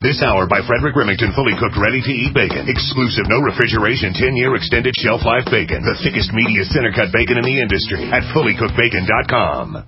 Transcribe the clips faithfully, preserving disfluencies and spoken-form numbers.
This hour by Frederick Remington, fully cooked, ready-to-eat bacon. Exclusive, no refrigeration, ten-year extended shelf life bacon. The thickest, meatiest, center-cut bacon in the industry at fully cooked bacon dot com.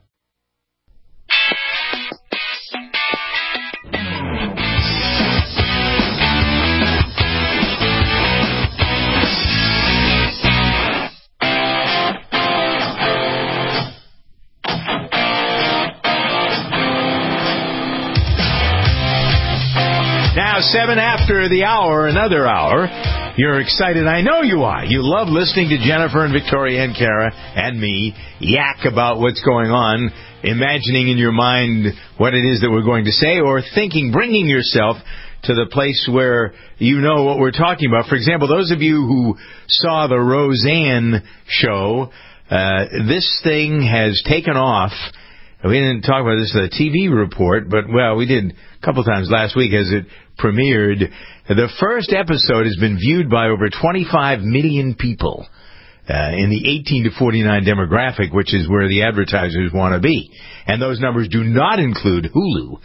Now, seven after the hour, another hour. You're excited. I know you are. You love listening to Jennifer and Victoria and Kara and me yak about what's going on, imagining in your mind what it is that we're going to say, or thinking, bringing yourself to the place where you know what we're talking about. For example, those of you who saw the Roseanne show, uh, this thing has taken off. We didn't talk about this in the T V report, but, well, we did a couple times last week as it premiered. The first episode has been viewed by over twenty-five million people uh, in the eighteen to forty-nine demographic, which is where the advertisers want to be. And those numbers do not include Hulu.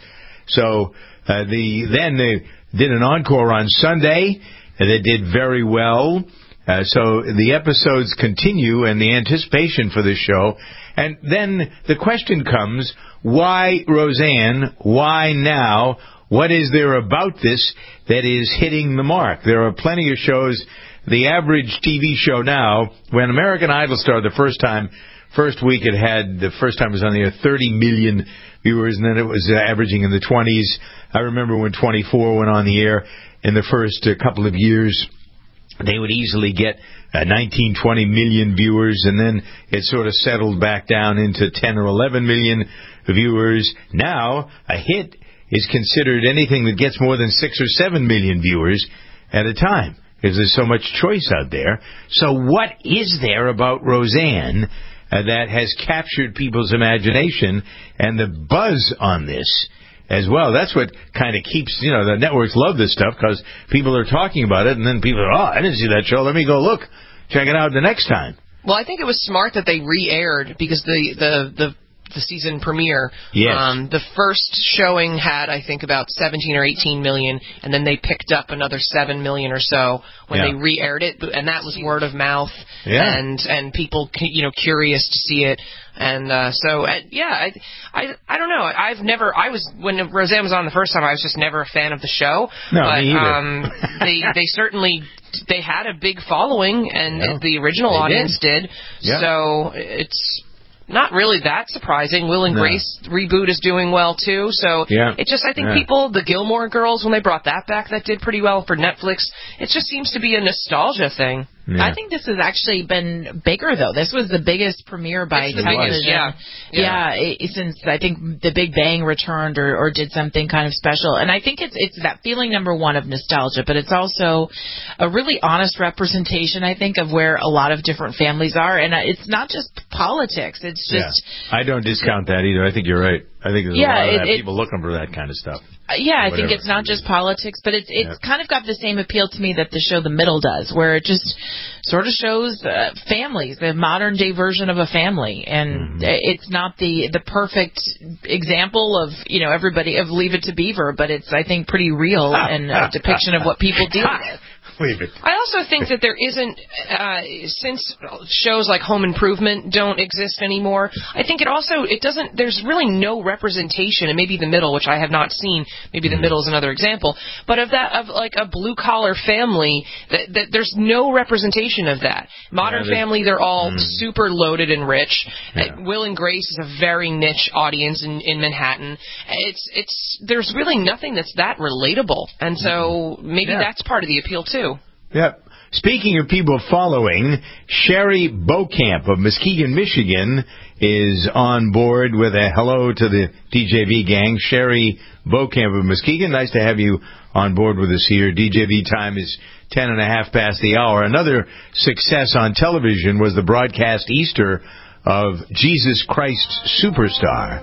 So uh, the then they did an encore on Sunday. And they did very well. Uh, so the episodes continue and the anticipation for this show. And then the question comes, why Roseanne? Why now? What is there about this that is hitting the mark? There are plenty of shows. The average T V show now, when American Idol started the first time, first week it had, the first time it was on the air, thirty million viewers, and then it was uh, averaging in the twenties. I remember when twenty-four went on the air in the first uh, couple of years, they would easily get uh, nineteen, twenty million viewers, and then it sort of settled back down into ten or eleven million viewers. Now, a hit is considered anything that gets more than six or seven million viewers at a time, because there's so much choice out there. So what is there about Roseanne uh, that has captured people's imagination and the buzz on this as well? That's what kind of keeps, you know, the networks love this stuff because people are talking about it, and then people are, oh, I didn't see that show. Let me go look. Check it out the next time. Well, I think it was smart that they re-aired because the, the, the the season premiere. Yes. Um, the first showing had, I think, about seventeen or eighteen million, and then they picked up another seven million or so when yeah. they re-aired it, and that was word of mouth, yeah. and and people, you know, curious to see it. And uh, so, uh, yeah, I, I, I don't know. I've never, I was, when Roseanne was on the first time, I was just never a fan of the show. No, but, me either. um, they, they certainly, they had a big following, and yeah. the original they audience did. did. Yeah. So it's not really that surprising. Will and no. Grace reboot is doing well, too. So yeah. it just, I think yeah. people, the Gilmore Girls, when they brought that back, that did pretty well for Netflix. It just seems to be a nostalgia thing. Yeah. I think this has actually been bigger, though. This was the biggest premiere by it's the television. Biggest, yeah, yeah. yeah it, since I think The Big Bang returned or, or did something kind of special. And I think it's it's that feeling, number one, of nostalgia, but it's also a really honest representation, I think, of where a lot of different families are. And it's not just politics. It's just... Yeah. I don't discount that either. I think you're right. I think there's yeah, a lot of it, that it, people looking for that kind of stuff. Uh, yeah, I think it's not just politics, but it's it's yeah. kind of got the same appeal to me that the show The Middle does, where it just sort of shows uh, families, the modern day version of a family, and mm-hmm. it's not the the perfect example of, you know, everybody of Leave It to Beaver, but it's, I think, pretty real and a depiction of what people deal with. Leave it. I also think that there isn't, uh, since shows like Home Improvement don't exist anymore, I think it also, it doesn't, there's really no representation, and maybe The Middle, which I have not seen, maybe The Middle is another example, but of that, of like a blue-collar family, that, that there's no representation of that. Modern yeah, Family, they're all mm. super loaded and rich. Yeah. Uh, Will and Grace is a very niche audience in, in Manhattan. It's, it's, there's really nothing that's that relatable, and so maybe yeah. that's part of the appeal, too. Yep. Speaking of people following, Sherry Beaucamp of Muskegon, Michigan, is on board with a hello to the D J V gang. Sherry Beaucamp of Muskegon, nice to have you on board with us here. D J V time is ten and a half past the hour. Another success on television was the broadcast Easter of Jesus Christ Superstar.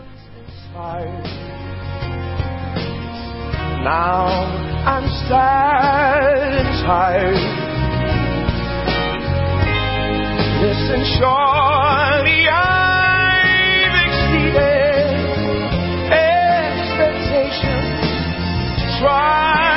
Now I'm sad and tired. Listen, surely I've exceeded expectations. Try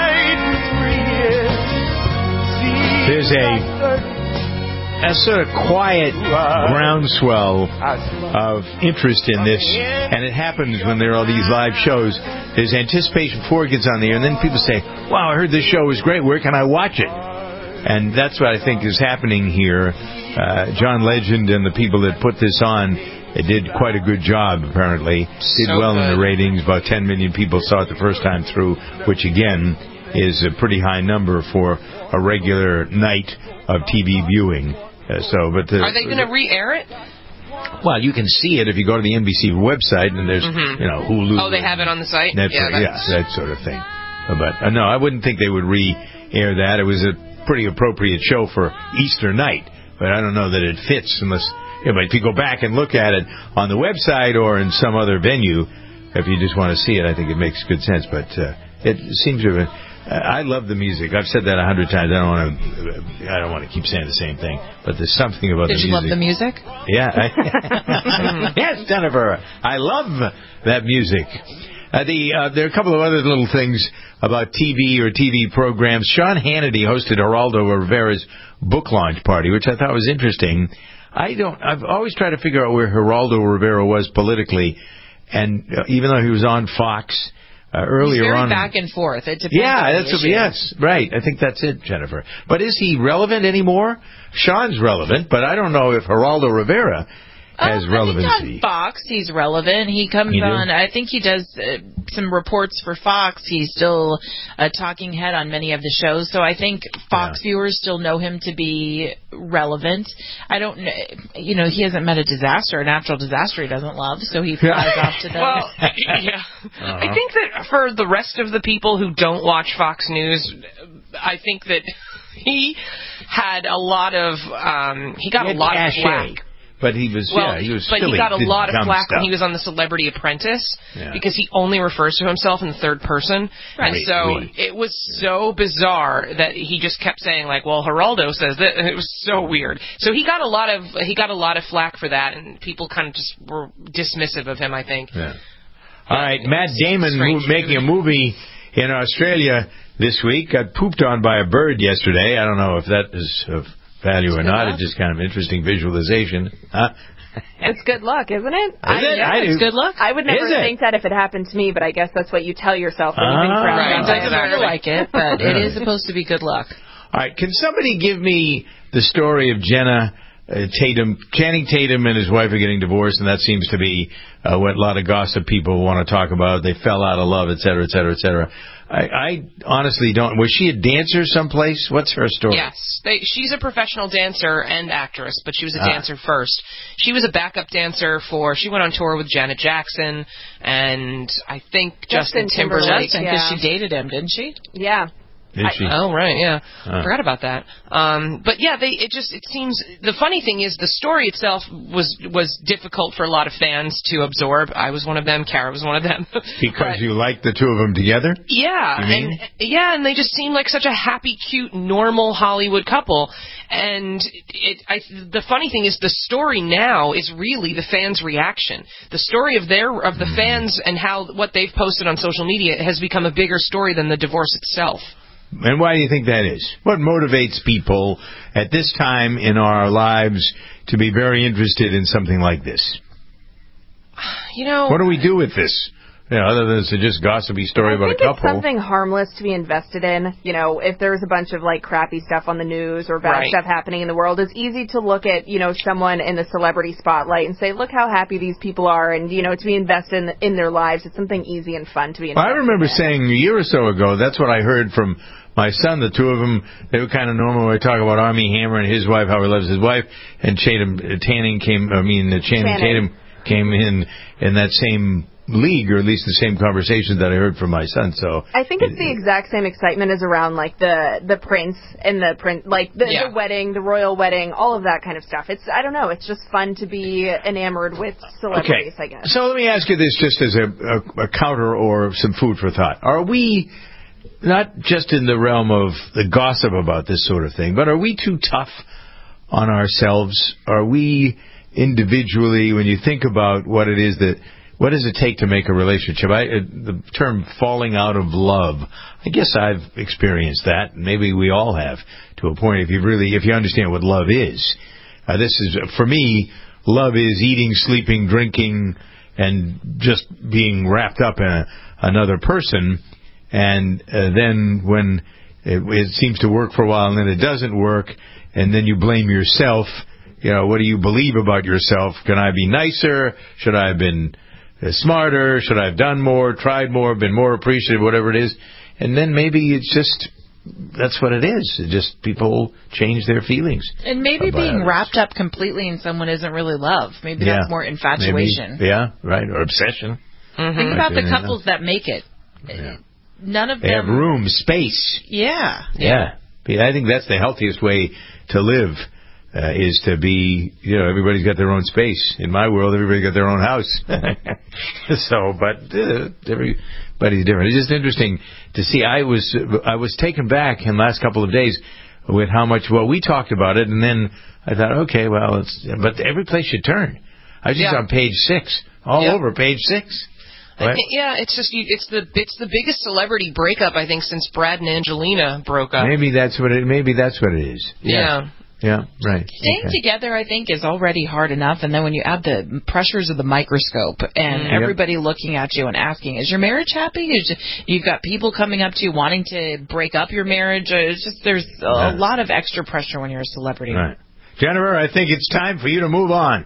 There's a a sort of quiet groundswell of interest in this, and it happens when there are these live shows. There's anticipation before it gets on the air, and then people say, wow, I heard this show was great. Where can I watch it? And that's what I think is happening here. Uh, John Legend and the people that put this on, they did quite a good job, apparently. Did So well good. in the ratings. About ten million people saw it the first time through, which, again, is a pretty high number for a regular night of T V viewing. Uh, so, but the, Are they going to re-air it? well, you can see it if you go to the N B C website, and there's, Mhm. you know, Hulu. Oh, they have it on the site? Netflix, Yeah, yeah, that's... that sort of thing. Uh, But, uh, no, I wouldn't think they would re-air that. It was a pretty appropriate show for Easter night, but I don't know that it fits unless... Yeah, but if you go back and look at it on the website or in some other venue, if you just want to see it, I think it makes good sense. But uh, it seems to... Uh, I love the music. I've said that a hundred times. I don't want to. I don't want to keep saying the same thing. But there's something about Did the you music. love the music? Yeah. I, yes, Jennifer. I love that music. Uh, the uh, there are a couple of other little things about T V or T V programs. Sean Hannity hosted Geraldo Rivera's book launch party, which I thought was interesting. I don't. I've always tried to figure out where Geraldo Rivera was politically, and uh, even though he was on Fox. Uh, earlier He's very on, back and forth. It depends. yeah, on that's the what, issue. yes, right. I think that's it, Jennifer. But is he relevant anymore? Sean's relevant, but I don't know if Geraldo Rivera has uh, relevancy. I think on Fox, he's relevant. He comes You do? on. I think he does uh, some reports for Fox. He's still a talking head on many of the shows. So I think Fox Yeah. viewers still know him to be relevant. I don't know. You know, he hasn't met a disaster, a natural disaster he doesn't love. So he flies off to them. Well, yeah. Uh-huh. I think that for the rest of the people who don't watch Fox News, I think that he had a lot of, um, he got He a had lot cachet, of flack. But he was, Well, yeah, he was but silly. he got a did lot of dumb flack stuff. when he was on The Celebrity Apprentice Yeah. because he only refers to himself in the third person. Right. And so Oui. it was so bizarre that he just kept saying like, "Well, Geraldo says that," and it was so weird. So he got a lot of he got a lot of flack for that, and people kind of just were dismissive of him, I think. Yeah. All right, Matt Damon, Strange who, making a movie in Australia this week, got pooped on by a bird yesterday. I don't know if that is of value or not. It's just kind of interesting visualization. Huh? It's good luck, isn't it? Is it? yeah, I it's do. good luck. I would never Is it? think that if it happened to me, but I guess that's what you tell yourself when you've been Ah. surrounded Right, by It doesn't exactly. feel like it, but it is supposed to be good luck. All right, can somebody give me the story of Jenna uh, Tatum? Channing Tatum and his wife are getting divorced, and that seems to be uh, what a lot of gossip people want to talk about. They fell out of love, et cetera, et cetera, et cetera. I, I honestly don't. Was she a dancer someplace? What's her story? Yes, they, she's a professional dancer and actress, but she was a Ah. dancer first. She was a backup dancer for. She went on tour with Janet Jackson and I think Justin, Justin Timberlake. Timberlake. Justin, because Yeah. she dated him, didn't she? Yeah. Did she? Oh right, yeah, Huh. forgot about that. Um, but yeah, they it just it seems the funny thing is the story itself was was difficult for a lot of fans to absorb. I was one of them. Kara was one of them. Because But- you like the two of them together? yeah, You mean? and yeah, and they just seem like such a happy, cute, normal Hollywood couple. And it, I, the funny thing is, the story now is really the fans' reaction. The story of their of the fans and how what they've posted on social media has become a bigger story than the divorce itself. And why do you think that is? What motivates people at this time in our lives to be very interested in something like this? You know, What do we do with this? You know, other than it's a just gossipy story I about think a it's couple. something harmless to be invested in. You know, if there's a bunch of like crappy stuff on the news or bad Right. stuff happening in the world, it's easy to look at, you know, someone in the celebrity spotlight and say, look how happy these people are, and, you know, to be invested in, in their lives. It's something easy and fun to be Well, invested I remember in. saying a year or so ago, that's what I heard from my son. The two of them, they were kind of normal. We talk about Armie Hammer and his wife, how he loves his wife, and Tatum, uh, Tanning came, I mean, uh, Channing Channing. Tatum came in in that same league, or at least the same conversation that I heard from my son. So I think it's the exact same excitement as around like the the prince and the prince, like the, Yeah. the wedding, the royal wedding, all of that kind of stuff. It's I don't know. It's just fun to be enamored with celebrities, I guess. So let me ask you this, just as a, a, a counter or some food for thought. Are we, not just in the realm of the gossip about this sort of thing, but are we too tough on ourselves? Are we individually, when you think about what it is that what does it take to make a relationship? I, uh, the term falling out of love, I guess I've experienced that. Maybe we all have, to a point. If you really, if you understand what love is, uh, this is for me. Love is eating, sleeping, drinking, and just being wrapped up in a, another person. And uh, then when it, it seems to work for a while, and then it doesn't work, and then you blame yourself. You know, what do you believe about yourself? Can I be nicer? Should I have been smarter? Should I have done more, tried more, been more appreciative, whatever it is? And then maybe it's just, that's what it is. It just people change their feelings. And maybe being others. wrapped up completely in someone isn't really love. Maybe yeah. that's more infatuation. Maybe, yeah, right, or obsession. Mm-hmm. Think about the yeah. couples that make it. Yeah. None of they them... have room, space. Yeah. Yeah. yeah. I think that's the healthiest way to live. Uh, is to be, you know, everybody's got their own space. In my world, everybody's got their own house. so, but uh, everybody's different. It's just interesting to see. I was I was taken back in the last couple of days with how much, well, we talked about it, and then I thought, okay, well, it's, but every place you turn. I was just yeah. on page six, all yeah. over page six. I think, yeah, it's just you, it's the it's the biggest celebrity breakup I think since Brad and Angelina broke up. Maybe that's what it. Maybe that's what it is. Yeah. yeah. Yeah, right. Staying okay. together, I think, is already hard enough, and then when you add the pressures of the microscope and mm, everybody yep. looking at you and asking, is your marriage happy? Is, you've got people coming up to you wanting to break up your marriage. It's just there's a yeah. lot of extra pressure when you're a celebrity. Right. Jennifer, I think it's time for you to move on.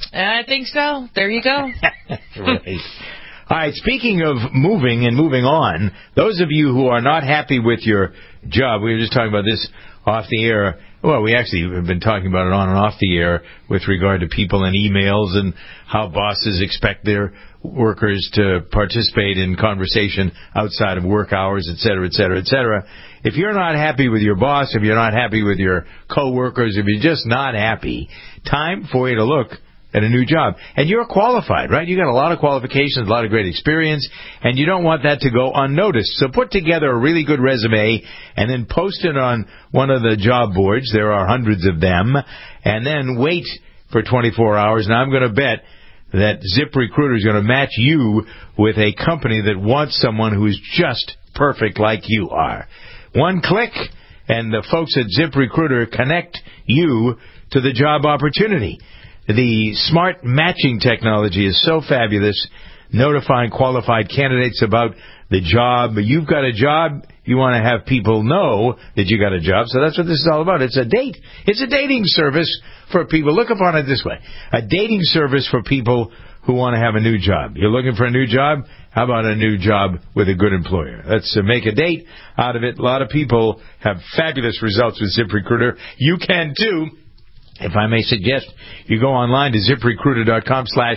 I think so. There you go. right. All right, speaking of moving and moving on, those of you who are not happy with your job, we were just talking about this off the air. Well, we actually have been talking about it on and off the air with regard to people and emails and how bosses expect their workers to participate in conversation outside of work hours, et cetera, et cetera, et cetera. If you're not happy with your boss, if you're not happy with your coworkers, if you're just not happy, time for you to look at a new job. And you're qualified, right? You got a lot of qualifications, a lot of great experience, and you don't want that to go unnoticed. So put together a really good resume and then post it on one of the job boards. There are hundreds of them. And then wait for twenty-four hours. Now I'm going to bet that ZipRecruiter is going to match you with a company that wants someone who is just perfect like you are. One click, and the folks at ZipRecruiter connect you to the job opportunity. The smart matching technology is so fabulous, notifying qualified candidates about the job. You've got a job, you want to have people know that you got a job, so that's what this is all about. It's a date. It's a dating service for people. Look upon it this way. A dating service for people who want to have a new job. You're looking for a new job? How about a new job with a good employer? Let's uh, make a date out of it. A lot of people have fabulous results with ZipRecruiter. You can too. If I may suggest, you go online to ZipRecruiter.com slash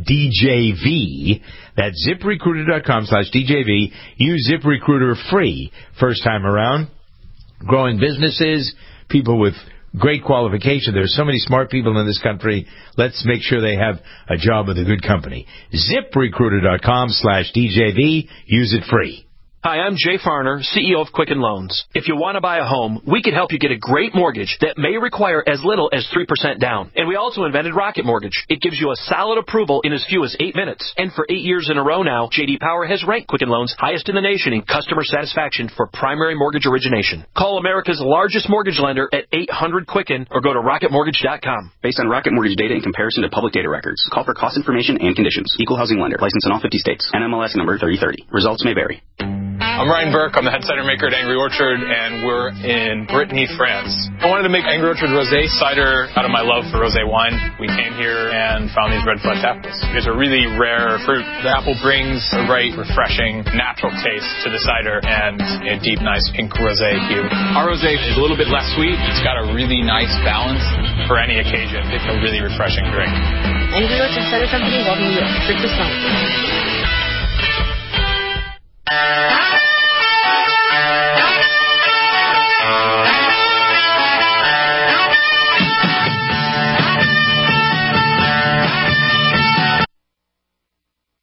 DJV. That's ZipRecruiter.com slash DJV. Use ZipRecruiter free first time around. Growing businesses, people with great qualification. There's so many smart people in this country. Let's make sure they have a job with a good company. ZipRecruiter.com slash DJV. Use it free. Hi, I'm Jay Farner, C E O of Quicken Loans. If you want to buy a home, we can help you get a great mortgage that may require as little as three percent down. And we also invented Rocket Mortgage. It gives you a solid approval in as few as eight minutes. And for eight years in a row now, J D Power has ranked Quicken Loans highest in the nation in customer satisfaction for primary mortgage origination. Call America's largest mortgage lender at eight hundred Quicken or go to rocket mortgage dot com. Based on Rocket Mortgage data in comparison to public data records. Call for cost information and conditions. Equal housing lender. Licensed in all fifty states. N M L S number thirty thirty. Results may vary. I'm Ryan Burke. I'm the head cider maker at Angry Orchard, and we're in Brittany, France. I wanted to make Angry Orchard Rosé cider out of my love for rosé wine. We came here and found these red flesh apples. It's a really rare fruit. The apple brings a right, refreshing, natural taste to the cider and a deep, nice pink rosé hue. Our rosé is a little bit less sweet. It's got a really nice balance for any occasion. It's a really refreshing drink. Angry Orchard Cider Company, welcome you. Drink this song. It's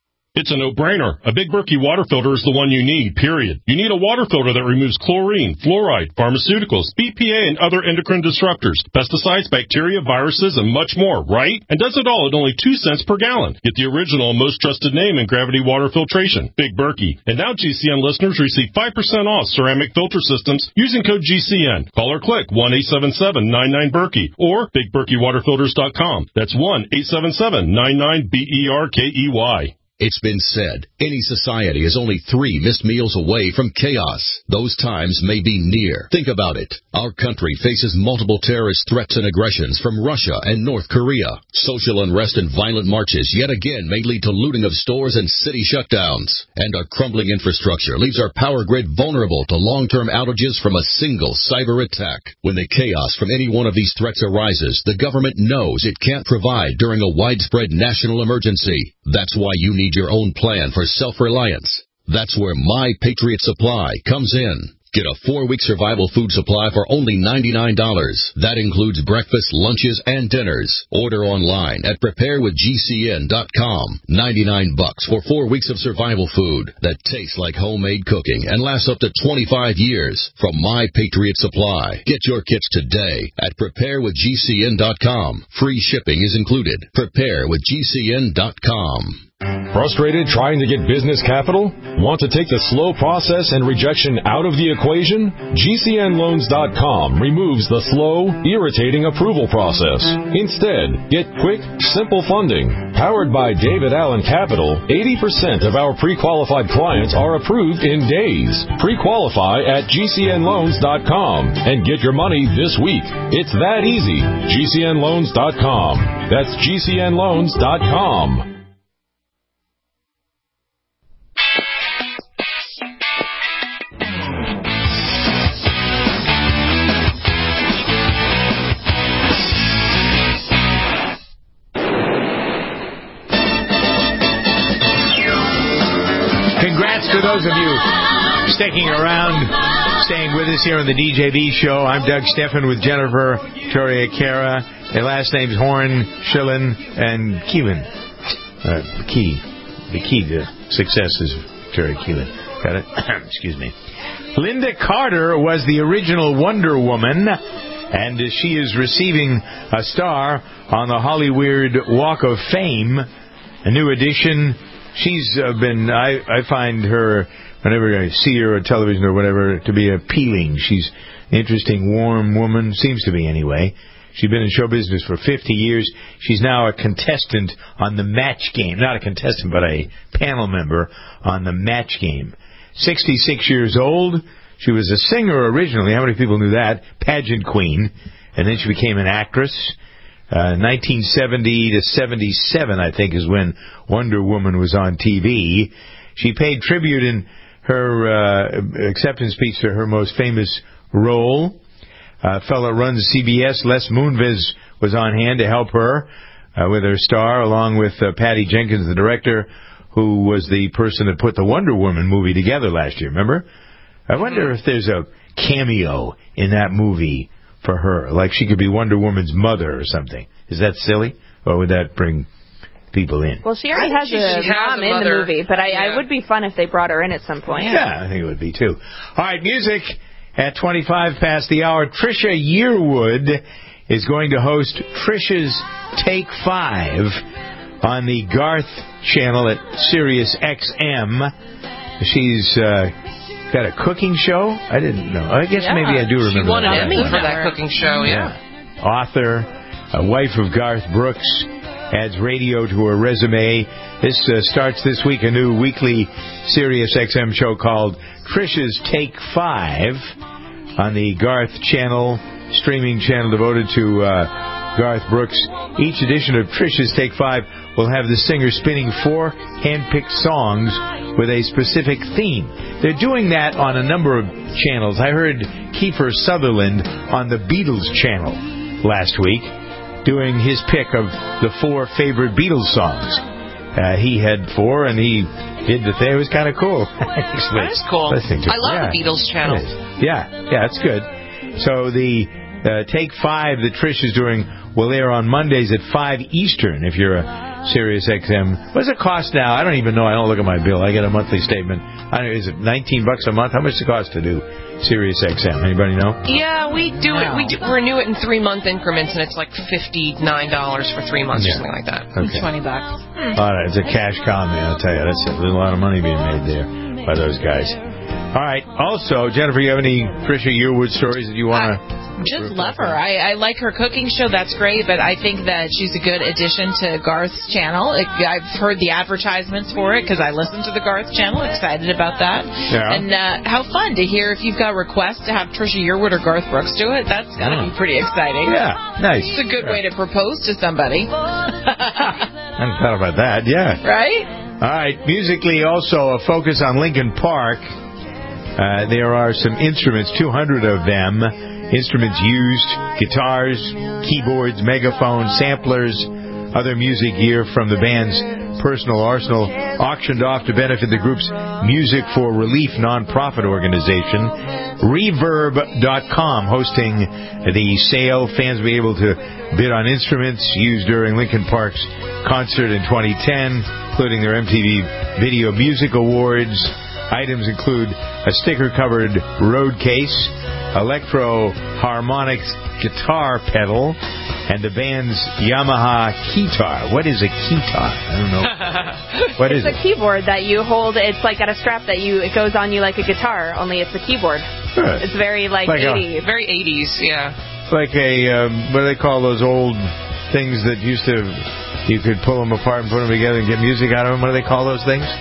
It's a no-brainer. A Big Berkey water filter is the one you need, period. You need a water filter that removes chlorine, fluoride, pharmaceuticals, B P A, and other endocrine disruptors, pesticides, bacteria, viruses, and much more, right? And does it all at only two cents per gallon. Get the original and most trusted name in gravity water filtration, Big Berkey. And now G C N listeners receive five percent off ceramic filter systems using code G C N. Call or click one eight seven seven nine nine Berkey or big berkey water filters dot com. That's one eight seven seven nine nine B E R K E Y. It's been said, any society is only three missed meals away from chaos. Those times may be near. Think about it. Our country faces multiple terrorist threats and aggressions from Russia and North Korea. Social unrest and violent marches yet again may lead to looting of stores and city shutdowns. And our crumbling infrastructure leaves our power grid vulnerable to long-term outages from a single cyber attack. When the chaos from any one of these threats arises, the government knows it can't provide during a widespread national emergency. That's why you need your own plan for self-reliance. That's where My Patriot Supply comes in. Get a four-week survival food supply for only ninety-nine dollars. That includes breakfast, lunches, and dinners. Order online at prepare with G C N dot com. ninety-nine bucks for four weeks of survival food that tastes like homemade cooking and lasts up to twenty-five years from My Patriot Supply. Get your kits today at prepare with G C N dot com. Free shipping is included. prepare with G C N dot com. Frustrated trying to get business capital? Want to take the slow process and rejection out of the equation? G C N loans dot com removes the slow, irritating approval process. Instead, get quick, simple funding. Powered by David Allen Capital, eighty percent of our pre-qualified clients are approved in days. Pre-qualify at G C N loans dot com and get your money this week. It's that easy. G C N loans dot com. That's G C N loans dot com. Congrats to those of you sticking around, staying with us here on the D J B Show. I'm Doug Steffen with Jennifer Victoria Cara. Their last names Horn, Schillen, and Keelan. Uh, the key. The key to success is Victoria Keelan. Got it? Excuse me. Linda Carter was the original Wonder Woman, and she is receiving a star on the Hollywood Walk of Fame. A new addition. She's uh, been, I, I find her, whenever I see her on television or whatever, to be appealing. She's an interesting, warm woman, seems to be anyway. She's been in show business for fifty years. She's now a contestant on the Match Game. Not a contestant, but a panel member on the Match Game. sixty-six years old. She was a singer originally. How many people knew that? Pageant queen. And then she became an actress. Uh, nineteen seventy to seventy-seven, I think, is when Wonder Woman was on T V. She paid tribute in her uh, acceptance speech to her most famous role. Uh, fellow runs C B S, Les Moonves, was on hand to help her uh, with her star, along with uh, Patty Jenkins, the director, who was the person that put the Wonder Woman movie together last year, remember? I wonder if there's a cameo in that movie for her, like she could be Wonder Woman's mother or something. Is that silly? Or would that bring people in? Well, she already has she, a she has mom a in the mother. movie, but I, Yeah. I would be fun if they brought her in at some point. Yeah, I think it would be too. All right, music at twenty-five past the hour. Trisha Yearwood is going to host Trisha's Take Five on the Garth channel at Sirius X M. She's uh, got a cooking show. I didn't know. I guess Yeah. maybe I do remember. She won an that. Emmy for that cooking show, yeah. yeah. Author, a wife of Garth Brooks, adds radio to her resume. This uh, starts this week, a new weekly Sirius X M show called Trisha's Take Five on the Garth channel, streaming channel devoted to uh, Garth Brooks. Each edition of Trisha's Take Five will have the singer spinning four hand-picked songs with a specific theme. They're doing that on a number of channels. I heard Kiefer Sutherland on the Beatles channel last week doing his pick of the four favorite Beatles songs. Uh, he had four, and he did the thing. It was kind of cool. That's cool. I love yeah. the Beatles channel. Yeah, yeah, it's good. So the uh, Take Five that Trish is doing will air on Mondays at five Eastern. If you're a Sirius X M. What does it cost now? I don't even know. I don't look at my bill. I get a monthly statement. I don't know, is it nineteen bucks a month? How much does it cost to do Sirius X M? Anybody know? Yeah, we do it. We do, renew it in three-month increments, and it's like fifty-nine dollars for three months Yeah. or something like that. Okay. twenty bucks. All right, it's a cash cow, man. I'll tell you, that's a lot of money being made there by those guys. All right. Also, Jennifer, you have any Trisha Yearwood stories that you want to? Just love her. I, I like her cooking show. That's great. But I think that she's a good addition to Garth's channel. It, I've heard the advertisements for it because I listen to the Garth channel. Excited about that. Yeah. And uh, how fun to hear if you've got requests to have Trisha Yearwood or Garth Brooks do it. That's got to Yeah. be pretty exciting. Yeah, nice. It's a good Yeah. way to propose to somebody. I hadn't thought about that. Yeah. Right? All right. Musically, also a focus on Linkin Park. Uh, there are some instruments, two hundred of them. Instruments used, guitars, keyboards, megaphones, samplers, other music gear from the band's personal arsenal auctioned off to benefit the group's Music for Relief nonprofit organization. Reverb dot com hosting the sale. Fans will be able to bid on instruments used during Linkin Park's concert in twenty ten, including their M T V Video Music Awards. Items include a sticker-covered road case, electro harmonics guitar pedal, and the band's Yamaha keytar. What is a keytar? I don't know. What is it's it? a keyboard that you hold. It's like got a strap that you it goes on you like a guitar, only it's a keyboard. Good. It's very like, Like a- eighties. Very eighties, yeah. Like a, um, what do they call those old things that used to, you could pull them apart and put them together and get music out of them? What do they call those things?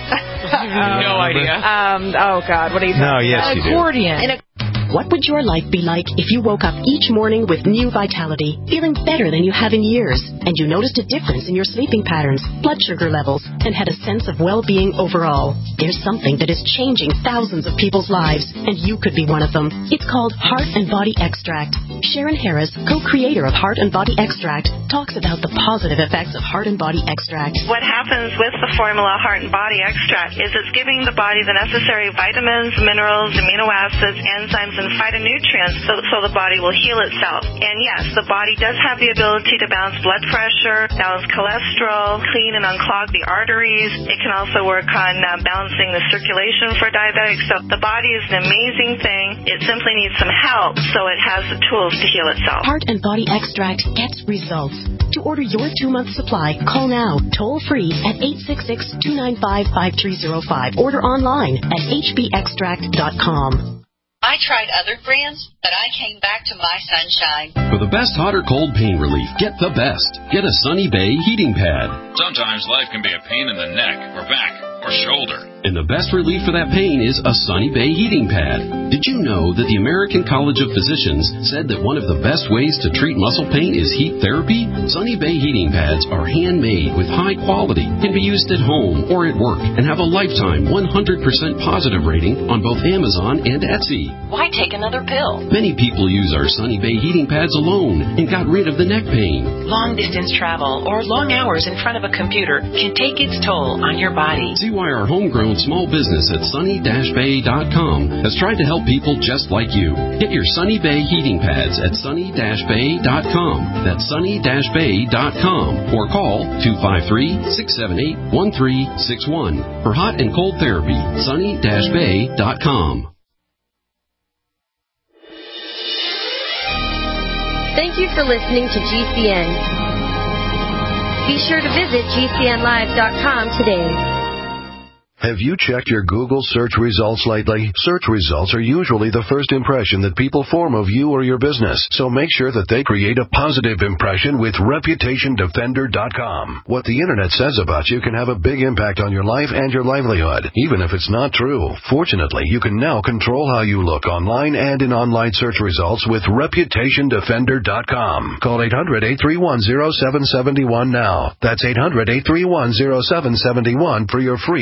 No idea. Um. Oh God. What are you talking No, yes, about? you do. Accordion. In a What would your life be like if you woke up each morning with new vitality, feeling better than you have in years, and you noticed a difference in your sleeping patterns, blood sugar levels, and had a sense of well-being overall? There's something that is changing thousands of people's lives, and you could be one of them. It's called Heart and Body Extract. Sharon Harris, co-creator of Heart and Body Extract, talks about the positive effects of Heart and Body Extract. What happens with the formula Heart and Body Extract is it's giving the body the necessary vitamins, minerals, amino acids, enzymes, and phytonutrients so, so the body will heal itself. And yes, the body does have the ability to balance blood pressure, balance cholesterol, clean and unclog the arteries. It can also work on uh, balancing the circulation for diabetics. So the body is an amazing thing. It simply needs some help so it has the tools to heal itself. Heart and Body Extract gets results. To order your two-month supply, call now, toll-free at eight six six, two nine five, five three zero five. Order online at h b extract dot com. I tried other brands, but I came back to my Sunshine. For the best hot or cold pain relief, get the best. Get a Sunny Bay heating pad. Sometimes life can be a pain in the neck or back or shoulder. And the best relief for that pain is a Sunny Bay heating pad. Did you know that the American College of Physicians said that one of the best ways to treat muscle pain is heat therapy? Sunny Bay heating pads are handmade with high quality, can be used at home or at work, and have a lifetime one hundred percent positive rating on both Amazon and Etsy. Why take another pill? Many people use our Sunny Bay heating pads alone and got rid of the neck pain. Long distance travel or long hours in front of a computer can take its toll on your body. See why our homegrown small business at sunny dash bay dot com has tried to help people just like you. Get your Sunny Bay heating pads at sunny dash bay dot com. That's sunny dash bay dot com. Or call two five three, six seven eight, one three six one. For hot and cold therapy, sunny dash bay dot com. Thank you for listening to G C N. Be sure to visit G C N live dot com today. Have you checked your Google search results lately? Search results are usually the first impression that people form of you or your business, so make sure that they create a positive impression with reputation defender dot com. What the internet says about you can have a big impact on your life and your livelihood, even if it's not true. Fortunately, you can now control how you look online and in online search results with reputation defender dot com. Call eight hundred, eight three one, zero seven seven one now. That's eight hundred, eight three one, zero seven seven one for your free reputation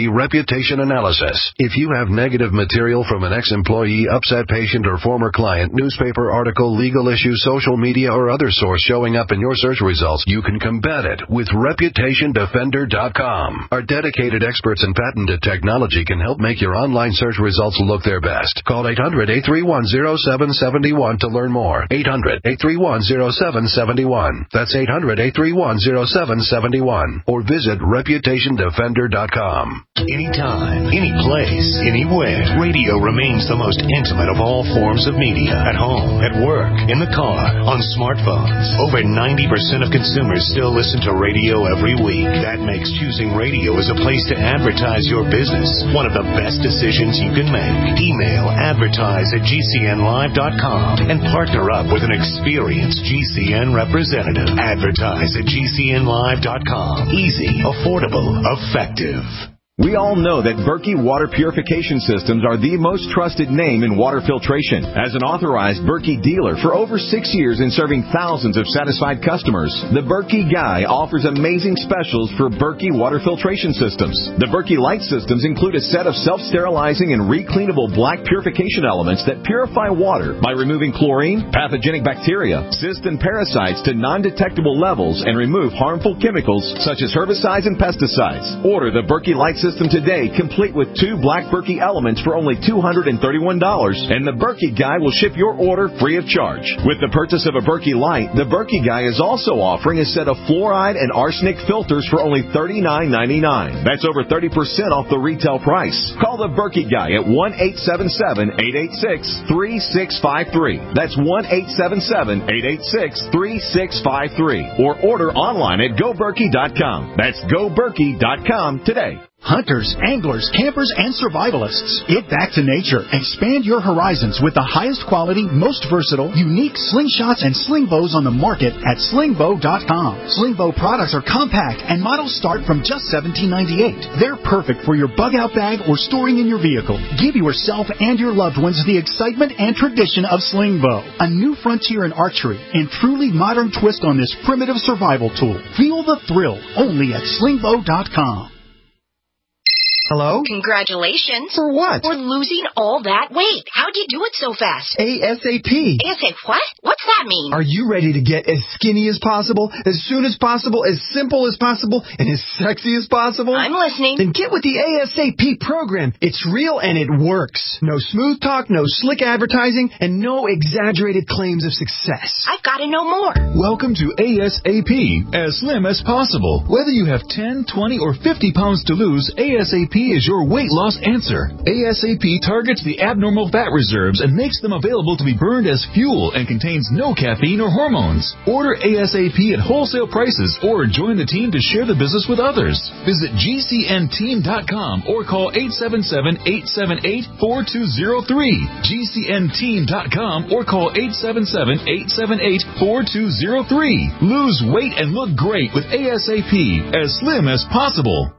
reputation analysis. If you have negative material from an ex-employee, upset patient, or former client, newspaper article, legal issue, social media, or other source showing up in your search results, you can combat it with reputation defender dot com. Our dedicated experts in patented technology can help make your online search results look their best. Call eight hundred, eight three one, zero seven seven one to learn more. eight hundred, eight three one, zero seven seven one. That's eight hundred, eight three one, zero seven seven one. Or visit reputation defender dot com. Anytime, any place, anywhere, radio remains the most intimate of all forms of media. At home, at work, in the car, on smartphones. Over ninety percent of consumers still listen to radio every week. That makes choosing radio as a place to advertise your business one of the best decisions you can make. Email advertise at G C N live dot com and partner up with an experienced G C N representative. Advertise at G C N live dot com. Easy, affordable, effective. We all know that Berkey Water Purification Systems are the most trusted name in water filtration. As an authorized Berkey dealer for over six years and serving thousands of satisfied customers, the Berkey Guy offers amazing specials for Berkey Water Filtration Systems. The Berkey Light Systems include a set of self-sterilizing and recleanable black purification elements that purify water by removing chlorine, pathogenic bacteria, cysts, and parasites to non-detectable levels and remove harmful chemicals such as herbicides and pesticides. Order the Berkey Light Systems System today, complete with two black Berkey elements for only two hundred thirty-one dollars, and the Berkey Guy will ship your order free of charge. With the purchase of a Berkey Light, the Berkey Guy is also offering a set of fluoride and arsenic filters for only thirty-nine ninety-nine. That's over thirty percent off the retail price. Call the Berkey Guy at one eight seven seven, eight eight six, three six five three. That's one eight seven seven, eight eight six, three six five three. Or order online at go berkey dot com. That's go berkey dot com today. Hunters, anglers, campers, and survivalists. Get back to nature. Expand your horizons with the highest quality, most versatile, unique slingshots and sling bows on the market at sling bow dot com. Sling bow products are compact and models start from just seventeen ninety-eight. They're perfect for your bug out bag or storing in your vehicle. Give yourself and your loved ones the excitement and tradition of sling bow. A new frontier in archery and truly modern twist on this primitive survival tool. Feel the thrill only at sling bow dot com. Hello? Congratulations. For what? For losing all that weight. How'd you do it so fast? ASAP. ASAP what? What's that mean? Are you ready to get as skinny as possible, as soon as possible, as simple as possible, and as sexy as possible? I'm listening. Then get with the ASAP program. It's real and it works. No smooth talk, no slick advertising, and no exaggerated claims of success. I've got to know more. Welcome to ASAP, as slim as possible. Whether you have ten, twenty, or fifty pounds to lose, ASAP is your weight loss answer. ASAP targets the abnormal fat reserves and makes them available to be burned as fuel and contains no caffeine or hormones. Order ASAP at wholesale prices or join the team to share the business with others. Visit G C N team dot com or call eight seven seven, eight seven eight, four two zero three. G C N team dot com or call eight seven seven, eight seven eight, four two zero three. Lose weight and look great with ASAP, as slim as possible.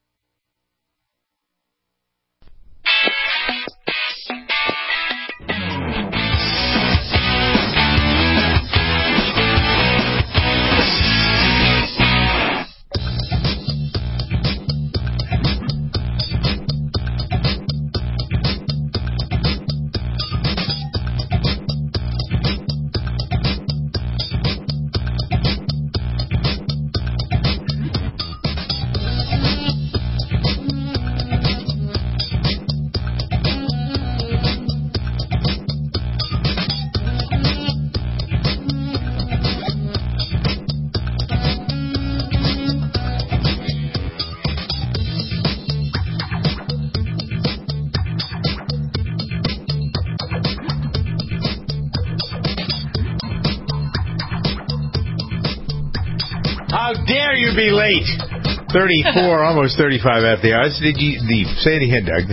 How dare you be late? thirty-four, almost thirty-five after the hours. Did you the, say it again, Doug?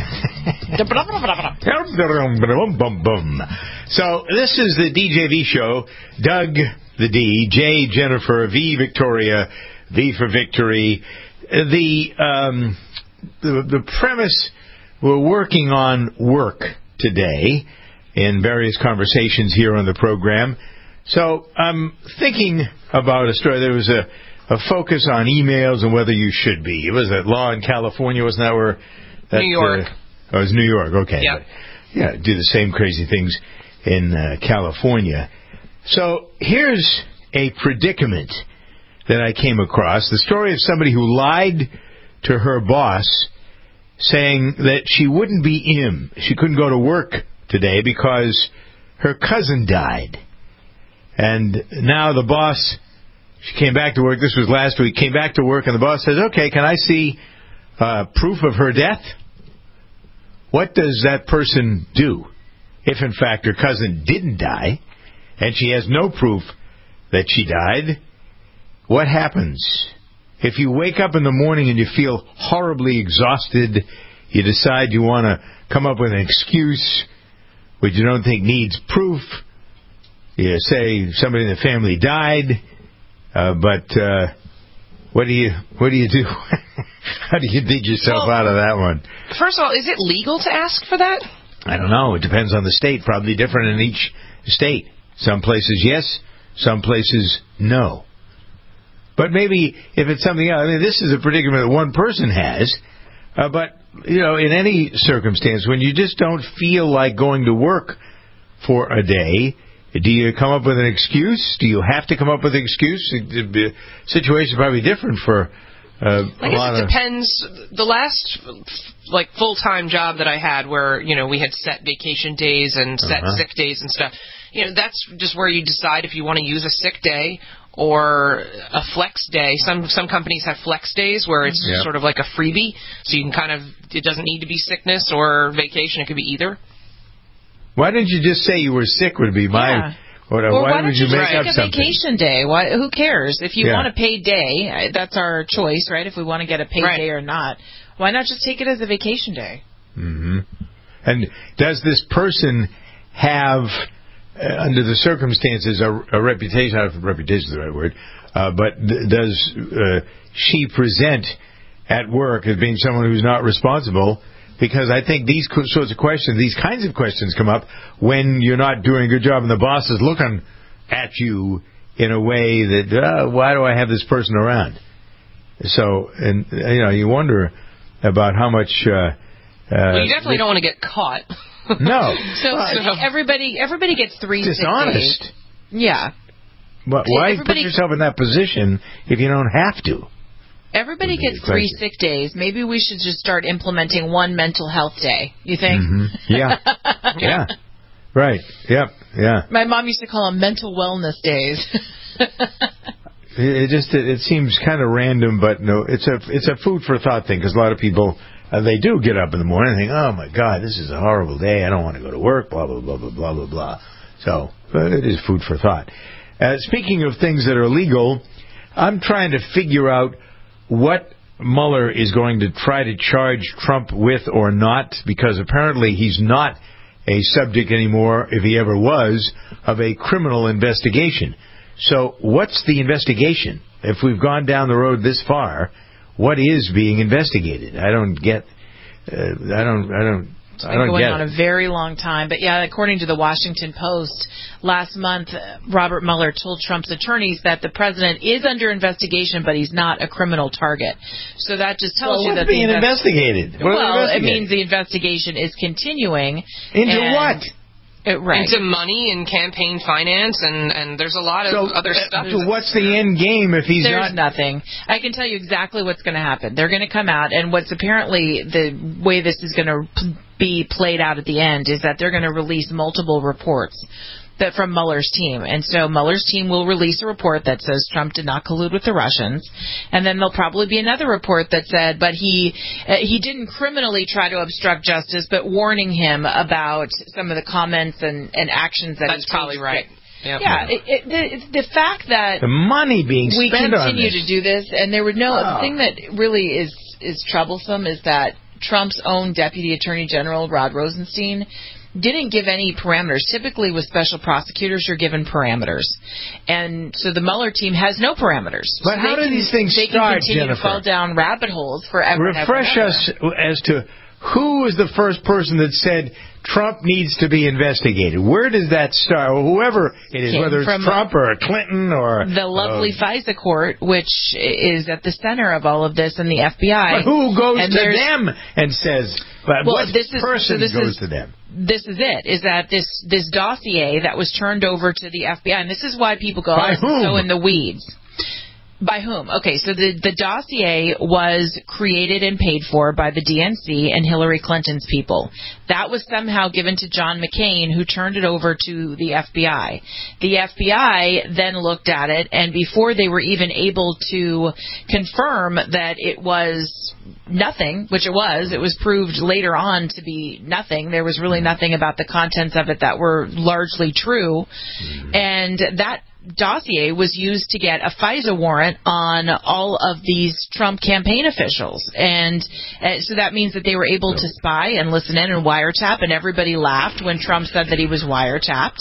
So this is the D J V show. Doug, the D, J, Jennifer, V, Victoria, V for Victory. The um, the, the premise, we're working on work today in various conversations here on the program. So I'm thinking about a story. There was a a focus on emails and whether you should be. It was a law in California, wasn't that, where That, New York. Uh, oh, it's New York. Okay. Yeah. But, yeah, do the same crazy things in uh, California. So here's a predicament that I came across. The story of somebody who lied to her boss saying that she wouldn't be in. She couldn't go to work today because her cousin died. And now the boss, she came back to work. This was last week. Came back to work, and the boss says, okay, can I see uh, proof of her death? What does that person do if, in fact, her cousin didn't die and she has no proof that she died? What happens? If you wake up in the morning and you feel horribly exhausted, you decide you want to come up with an excuse which you don't think needs proof. You say somebody in the family died, uh, but uh, what do you what do you do? How do you dig yourself well, out of that one? First of all, is it legal to ask for that? I don't know. It depends on the state. Probably different in each state. Some places yes, some places no. But maybe if it's something else, I mean, this is a predicament that one person has. Uh, but, you know, in any circumstance, when you just don't feel like going to work for a day, do you come up with an excuse? Do you have to come up with an excuse? The situation is probably different for uh, I a guess lot it of... depends. The last, like, full-time job that I had where, you know, we had set vacation days and set Uh-huh. sick days and stuff, you know, that's just where you decide if you want to use a sick day or a flex day. Some some companies have flex days where it's Yep. sort of like a freebie, so you can kind of, it doesn't need to be sickness or vacation. It could be either. Why didn't you just say you were sick would be my... Yeah. Or, or why, why don't would you you make just up take a something? vacation day? Why, who cares? If you Yeah. want a paid day, uh, that's our choice, right? If we want to get a paid Right. day or not. Why not just take it as a vacation day? Mm-hmm. And does this person have, uh, under the circumstances, a, a reputation? I don't know if reputation is the right word, uh, but th- does uh, she present at work as being someone who's not responsible? Because I think these co- sorts of questions, these kinds of questions come up when you're not doing a good job and the boss is looking at you in a way that, uh, why do I have this person around? So, and you know, you wonder about how much... Uh, uh, Well, you definitely don't want to get caught. No. So uh, everybody everybody gets three sick dishonest. days. Yeah. But why put Everybody- yourself in that position if you don't have to? Everybody Would be gets the three question. sick days. Maybe we should just start implementing one mental health day. You think? Mhm. Yeah. Yeah. Right. Yep. Yeah. My mom used to call them mental wellness days. It, it just it, it seems kind of random, but no, it's a it's a food for thought thing because a lot of people uh, they do get up in the morning and think, oh my God, this is a horrible day. I don't want to go to work. Blah blah blah blah blah blah blah. So but it is food for thought. Uh, speaking of things that are legal, I'm trying to figure out what Mueller is going to try to charge Trump with or not, because apparently he's not a subject anymore, if he ever was, of a criminal investigation. So what's the investigation? If we've gone down the road this far, what is being investigated? I don't get. Uh, I don't. I don't. It's I been don't going get on it. a very long time. But yeah, according to the Washington Post, last month, uh, Robert Mueller told Trump's attorneys that the president is under investigation, but he's not a criminal target. So that just tells Well, you what's that being the invest- investigated? What are they well, it investigating? means the investigation is continuing. Into and- what? Uh, right. Into money and campaign finance, and, and there's a lot of So, other uh, stuff. so what's the end game if he's There's not? nothing. I can tell you exactly what's going to happen. They're going to come out, and what's apparently the way this is going to p- be played out at the end is that they're going to release multiple reports that from Mueller's team. And so Mueller's team will release a report that says Trump did not collude with the Russians. And then there'll probably be another report that said, but he uh, he didn't criminally try to obstruct justice, but warning him about some of the comments and, and actions that That's he probably right. Yep. Yeah, it, it, the, the fact that The money being we spent on continue this. to do this, and there were no Wow. the thing that really is is troublesome is that Trump's own Deputy Attorney General Rod Rosenstein didn't give any parameters. Typically, with special prosecutors, you're given parameters, and so the Mueller team has no parameters. But So how they do can- these things they start, can continue Jennifer? to fall down rabbit holes forever. and ever Refresh and ever. us as to who was the first person that said Trump needs to be investigated? Where does that start? Or whoever it is, Came whether it's from Trump or Clinton or... the lovely uh, FISA court, which is at the center of all of this, and the F B I. But who goes and to them and says... But well, what this is, person so this goes is, to them? This is it, is that this, this dossier that was turned over to the F B I, and this is why people go, By oh, whom? so in the weeds. By whom? Okay, so the, the dossier was created and paid for by the D N C and Hillary Clinton's people. That was somehow given to John McCain, who turned it over to the F B I. The F B I then looked at it, and before they were even able to confirm that it was nothing, which it was, it was proved later on to be nothing. There was really nothing about the contents of it that were largely true. And that dossier was used to get a FISA warrant on all of these Trump campaign officials. And uh, so that means that they were able to spy and listen in and wiretap, and everybody laughed when Trump said that he was wiretapped.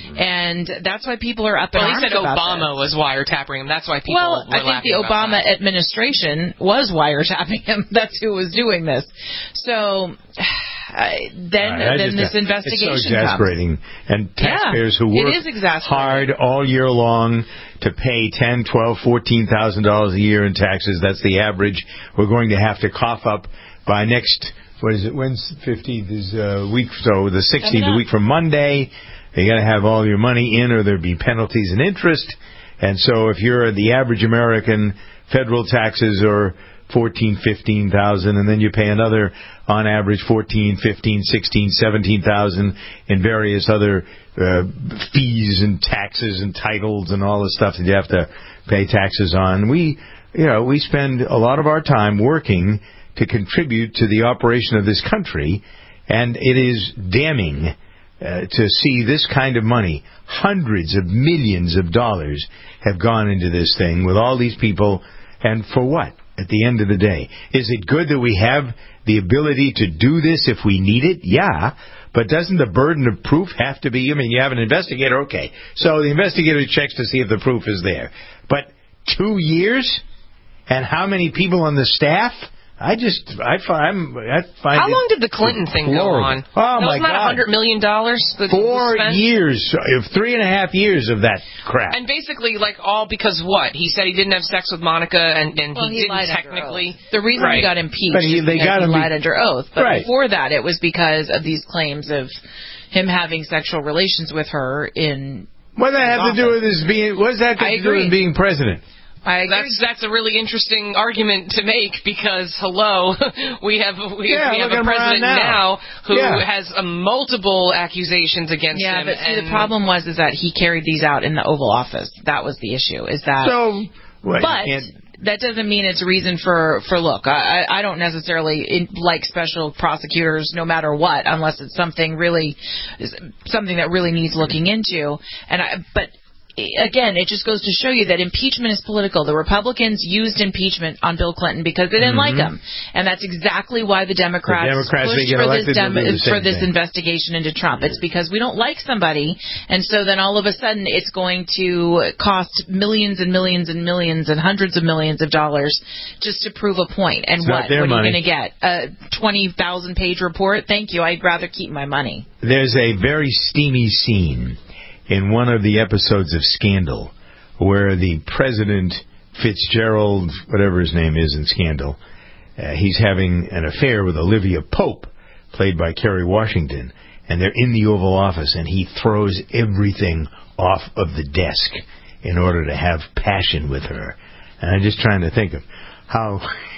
And that's why people are up in well, arms he said about Obama this. was wiretapping him. That's why people well, were I think laughing the about Obama that. administration was wiretapping him. That's who was doing this. So... Uh, then I then just, this investigation It's so exasperating. comes. And taxpayers yeah, who work it is exasperating. hard all year long to pay ten, twelve, fourteen thousand dollars a year in taxes. That's the average. We're going to have to cough up by next, what is it, when's the fifteenth is a week, so the sixteenth, a week from Monday. You got to have all your money in or there'll be penalties and interest. And so if you're the average American, federal taxes are fourteen, fifteen thousand, and then you pay another, on average, fourteen, fifteen, sixteen, seventeen thousand in various other uh, fees and taxes and titles and all the stuff that you have to pay taxes on. We, you know, we spend a lot of our time working to contribute to the operation of this country, and it is damning uh, to see this kind of money. Hundreds of millions of dollars have gone into this thing with all these people, and for what? At the end of the day, is it good that we have the ability to do this if we need it? Yeah, but doesn't the burden of proof have to be, I mean, you have an investigator, okay, so the investigator checks to see if the proof is there. But two years? And how many people on the staff? I just, I find, I find How long did the Clinton thing go on? Oh, my Wasn't that God. one hundred million dollars? Four years, three and a half years of that crap. And basically, like, all because what? He said he didn't have sex with Monica, and, and well, he, he didn't technically. The reason right. he got impeached But he, is they because got he him lied be- under oath. But right. before that, it was because of these claims of him having sexual relations with her in. What does that have to do with his being? What does that have to do with being president? I agree. That's that's a really interesting argument to make because hello, we have we, Yeah, we have look at a him president around now. now who Yeah. has uh, multiple accusations against Yeah, him. but see, and the problem was is that he carried these out in the Oval Office. That was the issue. Is that so? Well, but you can't- that doesn't mean it's a reason for for look. I I don't necessarily in, like special prosecutors no matter what, unless it's something really something that really needs looking into. And I but. Again, it just goes to show you that impeachment is political. The Republicans used impeachment on Bill Clinton because they didn't Mm-hmm. like him, and that's exactly why the Democrats, The Democrats, they pushed get for this elected, they'll do the for same this thing. investigation into Trump. It's because we don't like somebody, and so then all of a sudden it's going to cost millions and millions and millions and hundreds of millions of dollars just to prove a point. And It's not what? their What are money. you going to get? A twenty thousand page report? Thank you. I'd rather keep my money. There's a very steamy scene in one of the episodes of Scandal where the president, Fitzgerald, whatever his name is in Scandal, uh, he's having an affair with Olivia Pope, played by Kerry Washington, and they're in the Oval Office, and he throws everything off of the desk in order to have passion with her. And I'm just trying to think of how,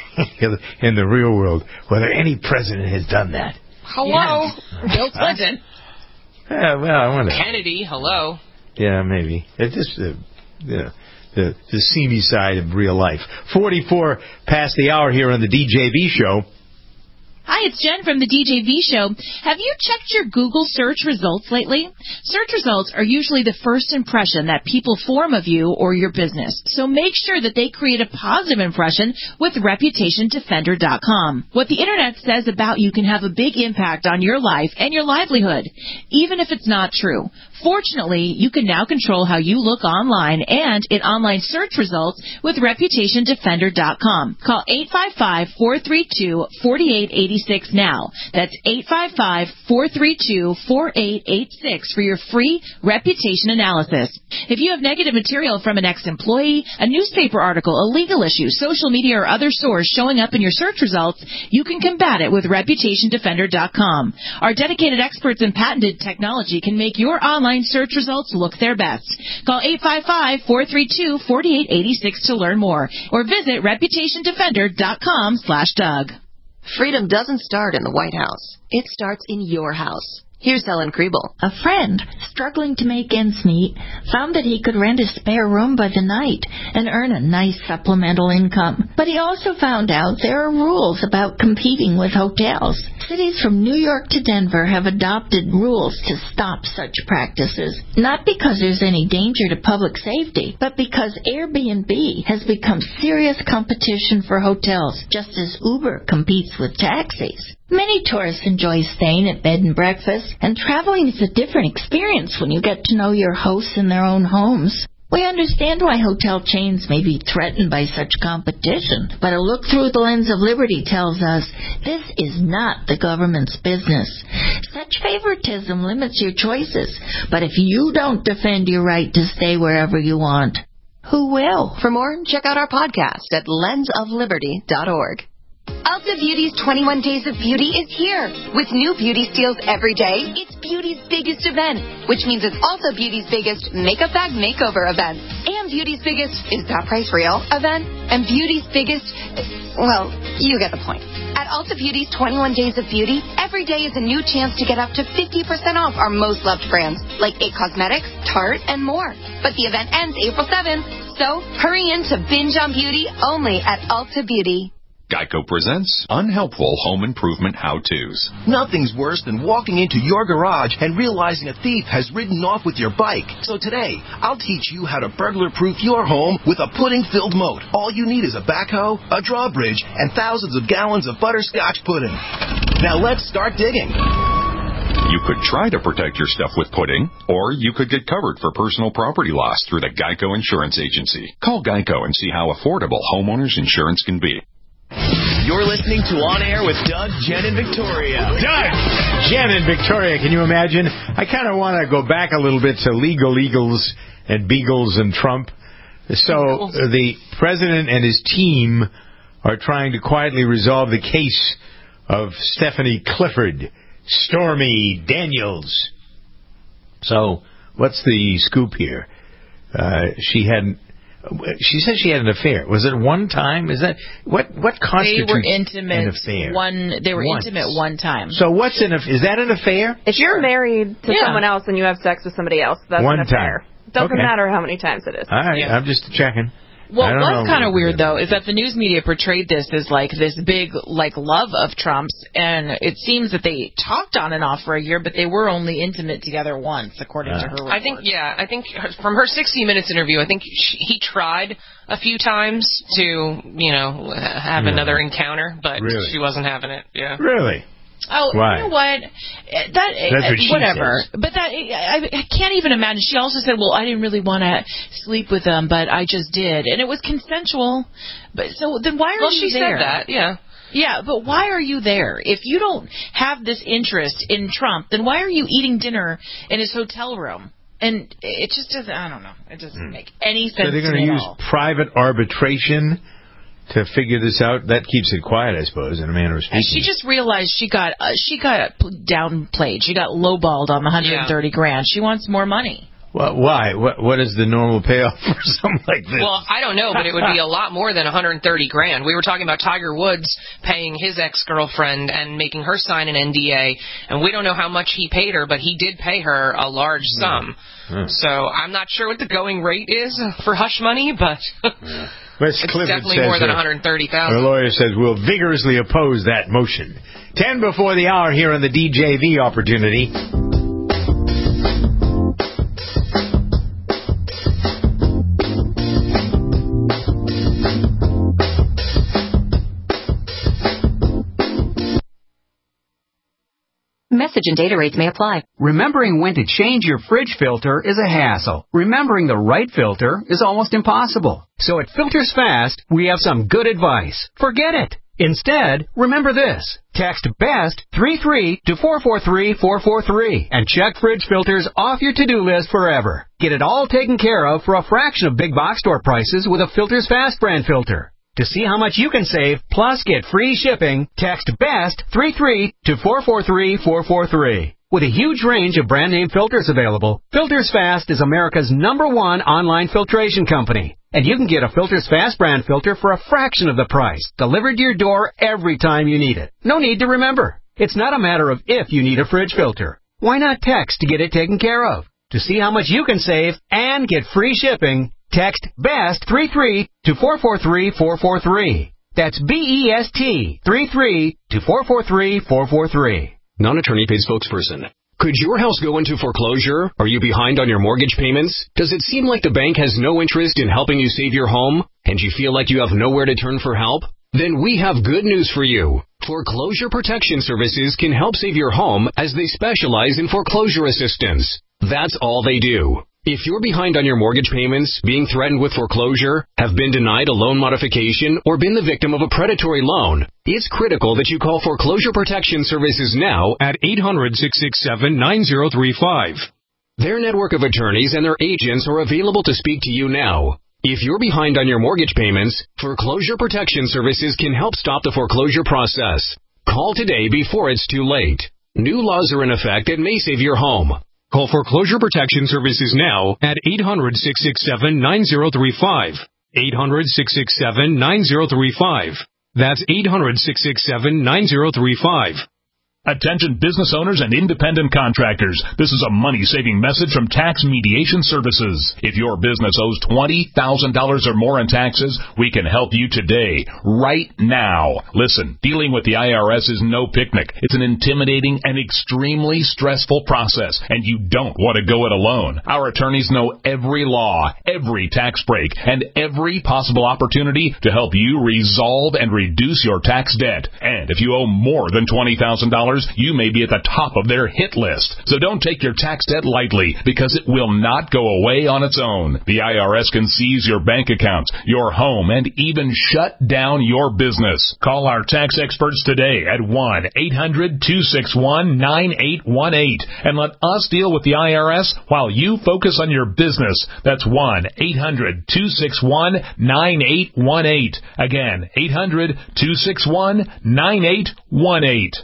in the real world, whether any president has done that. hello, Bill Clinton. Yeah, well, I wonder. Kennedy, hello. Yeah, maybe. It's just uh, yeah, the the seamy side of real life. Forty-four past the hour here on the D J V show. Hi, it's Jen from the D J V Show. Have you checked your Google search results lately? Search results are usually the first impression that people form of you or your business. So make sure that they create a positive impression with reputation defender dot com. What the Internet says about you can have a big impact on your life and your livelihood, even if it's not true. Fortunately, you can now control how you look online and in online search results with reputation defender dot com. Call eight five five, four three two, four eight eight eight six now. That's eight five five, four three two, four eight eight six for your free reputation analysis. If you have negative material from an ex-employee, a newspaper article, a legal issue, social media, or other source showing up in your search results, you can combat it with reputation defender dot com. Our dedicated experts in patented technology can make your online search results look their best. Call eight five five, four three two, four eight eight six to learn more, or visit reputation defender dot com slash Doug. Freedom doesn't start in the White House. It starts in your house. Here's Helen Kriebel. A friend, struggling to make ends meet, found that he could rent a spare room by the night and earn a nice supplemental income. But he also found out there are rules about competing with hotels. Cities from New York to Denver have adopted rules to stop such practices, not because there's any danger to public safety, but because Airbnb has become serious competition for hotels, just as Uber competes with taxis. Many tourists enjoy staying at bed and breakfast, and traveling is a different experience when you get to know your hosts in their own homes. We understand why hotel chains may be threatened by such competition, but a look through the lens of liberty tells us this is not the government's business. Such favoritism limits your choices, but if you don't defend your right to stay wherever you want, who will? For more, check out our podcast at lens of liberty dot org. Ulta Beauty's twenty-one Days of Beauty is here. With new beauty steals every day, it's beauty's biggest event, which means it's also beauty's biggest makeup bag makeover event, and beauty's biggest is that price real event, and beauty's biggest, well, you get the point. At Ulta Beauty's twenty-one Days of Beauty, every day is a new chance to get up to fifty percent off our most loved brands, like It Cosmetics, Tarte, and more. But the event ends April seventh, so hurry in to binge on beauty only at Ulta Beauty. Geico presents Unhelpful Home Improvement How-Tos. Nothing's worse than walking into your garage and realizing a thief has ridden off with your bike. So today, I'll teach you how to burglar-proof your home with a pudding-filled moat. All you need is a backhoe, a drawbridge, and thousands of gallons of butterscotch pudding. Now let's start digging. You could try to protect your stuff with pudding, or you could get covered for personal property loss through the Geico Insurance Agency. Call Geico and see how affordable homeowners insurance can be. You're listening to On Air with Doug, Jen, and Victoria. Doug, Jen, and Victoria, can you imagine? I kind of want to go back a little bit to legal eagles and beagles and Trump. So uh, the president and his team are trying to quietly resolve the case of Stephanie Clifford, Stormy Daniels. So what's the scoop here? Uh, she hadn't. She said she had an affair. Was it one time? Is that what? What constitutes they were intimate an affair? One. They were Once. intimate one time. So what's an? Is that an affair? If you're married to Yeah. someone else and you have sex with somebody else, that's One an affair. time. Doesn't Okay. matter how many times it is. All right, Yeah. I'm just checking. Well, I don't what's know. kind of weird, though, is that the news media portrayed this as, like, this big, like, love of Trump's, and it seems that they talked on and off for a year, but they were only intimate together once, according Uh. to her report. I think, yeah, I think her- from her sixty minutes interview, I think she, he tried a few times to, you know, have Yeah. another encounter, but Really? she wasn't having it. Yeah. Really? Oh, Why? you know what? That That's what she whatever. says. But that I, I can't even imagine. She also said, "Well, I didn't really want to sleep with them, but I just did, and it was consensual." But so then, why are Well, you she there? said that, yeah. Yeah, but why are you there? If you don't have this interest in Trump, then why are you eating dinner in his hotel room? And it just doesn't. I don't know. It doesn't make any sense So they're to going me to at use all. private arbitration to figure this out. That keeps it quiet, I suppose, in a manner of speaking. And she just realized she got uh, she got downplayed. She got lowballed on the one hundred thirty grand. She wants more money. Well, why? What What is the normal payoff for something like this? Well, I don't know, but it would be a lot more than one hundred thirty grand. We were talking about Tiger Woods paying his ex-girlfriend and making her sign an N D A, and we don't know how much he paid her, but he did pay her a large sum. Yeah. So I'm not sure what the going rate is for hush money, but yeah. Wes it's Clifford definitely says more than her- one hundred thirty Our thousand. lawyer says we'll vigorously oppose that motion. Ten before the hour here on the D J V opportunity. Message and data rates may apply. Remembering when to change your fridge filter is a hassle. Remembering the right filter is almost impossible. So at Filters Fast, we have some good advice. Forget it. Instead, remember this. Text BEST three three to four four three four four three and check fridge filters off your to-do list forever. Get it all taken care of for a fraction of big box store prices with a Filters Fast brand filter. To see how much you can save, plus get free shipping, text BEST three three to four four three four four three. With a huge range of brand name filters available, Filters Fast is America's number one online filtration company. And you can get a Filters Fast brand filter for a fraction of the price, delivered to your door every time you need it. No need to remember. It's not a matter of if you need a fridge filter. Why not text to get it taken care of? To see how much you can save and get free shipping, text BEST three three to four four three four four three. That's B E S T three three to four four three four four three. Non-attorney paid spokesperson. Could your house go into foreclosure? Are you behind on your mortgage payments? Does it seem like the bank has no interest in helping you save your home, and you feel like you have nowhere to turn for help? Then we have good news for you. Foreclosure Protection Services can help save your home as they specialize in foreclosure assistance. That's all they do. If you're behind on your mortgage payments, being threatened with foreclosure, have been denied a loan modification, or been the victim of a predatory loan, it's critical that you call Foreclosure Protection Services now at eight hundred, six six seven, nine zero three five. Their network of attorneys and their agents are available to speak to you now. If you're behind on your mortgage payments, Foreclosure Protection Services can help stop the foreclosure process. Call today before it's too late. New laws are in effect that may save your home. Call Foreclosure Protection Services now at eight hundred, six six seven, nine zero three five. eight hundred, six six seven, nine zero three five. That's eight hundred, six six seven, nine zero three five. Attention business owners and independent contractors. This is a money-saving message from Tax Mediation Services. If your business owes twenty thousand dollars or more in taxes, we can help you today, right now. Listen, dealing with the I R S is no picnic. It's an intimidating and extremely stressful process, and you don't want to go it alone. Our attorneys know every law, every tax break, and every possible opportunity to help you resolve and reduce your tax debt. And if you owe more than twenty thousand dollars, you may be at the top of their hit list. So don't take your tax debt lightly, because it will not go away on its own. The I R S can seize your bank accounts, your home, and even shut down your business. Call our tax experts today at one eight hundred, two six one, nine eight one eight and let us deal with the I R S while you focus on your business. That's one eight hundred, two six one, nine eight one eight. Again, eight hundred, two six one, nine eight one eight.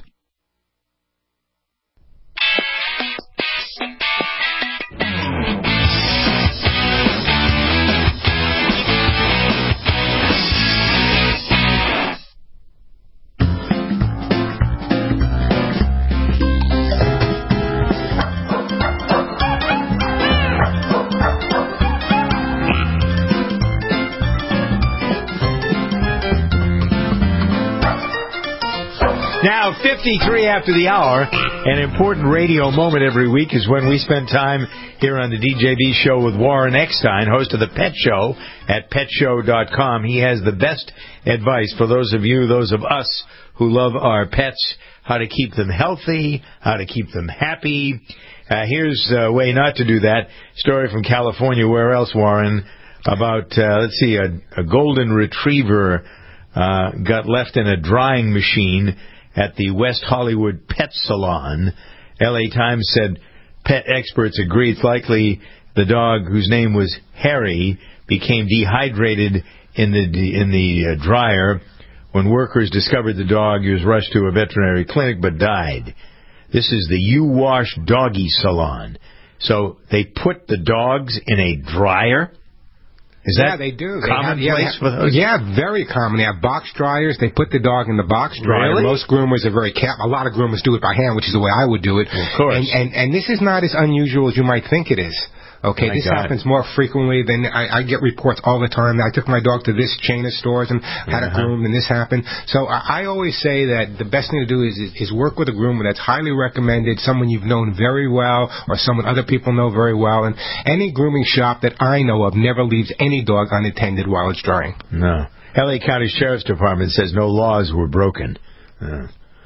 Now, fifty-three after the hour, an important radio moment every week is when we spend time here on the D J V Show with Warren Eckstein, host of The Pet Show at pet show dot com. He has the best advice for those of you, those of us who love our pets, how to keep them healthy, how to keep them happy. Uh, here's a way not to do that. Story from California. Where else, Warren? About, uh, let's see, a, a golden retriever uh, got left in a drying machine at the West Hollywood Pet Salon. L A Times said pet experts agree it's likely the dog, whose name was Harry, became dehydrated in the in the uh, dryer. When workers discovered the dog, he was rushed to a veterinary clinic but died. This is the You Wash Doggy Salon. So they put the dogs in a dryer? Is yeah, that they do. commonplace they have, yeah, they have, for those? Yeah, very common. They have box dryers. They put the dog in the box dryer. Really? Most groomers are very careful. A lot of groomers do it by hand, which is the way I would do it. Well, of course. And, and, and this is not as unusual as you might think it is. Okay, My this God. happens more frequently than I, I get reports all the time. I took my dog to this chain of stores and had uh-huh. a groom, and this happened. So I, I always say that the best thing to do is, is is work with a groomer that's highly recommended, someone you've known very well, or someone other people know very well. And any grooming shop that I know of never leaves any dog unattended while it's drying. No. L A County Sheriff's Department says no laws were broken. Uh,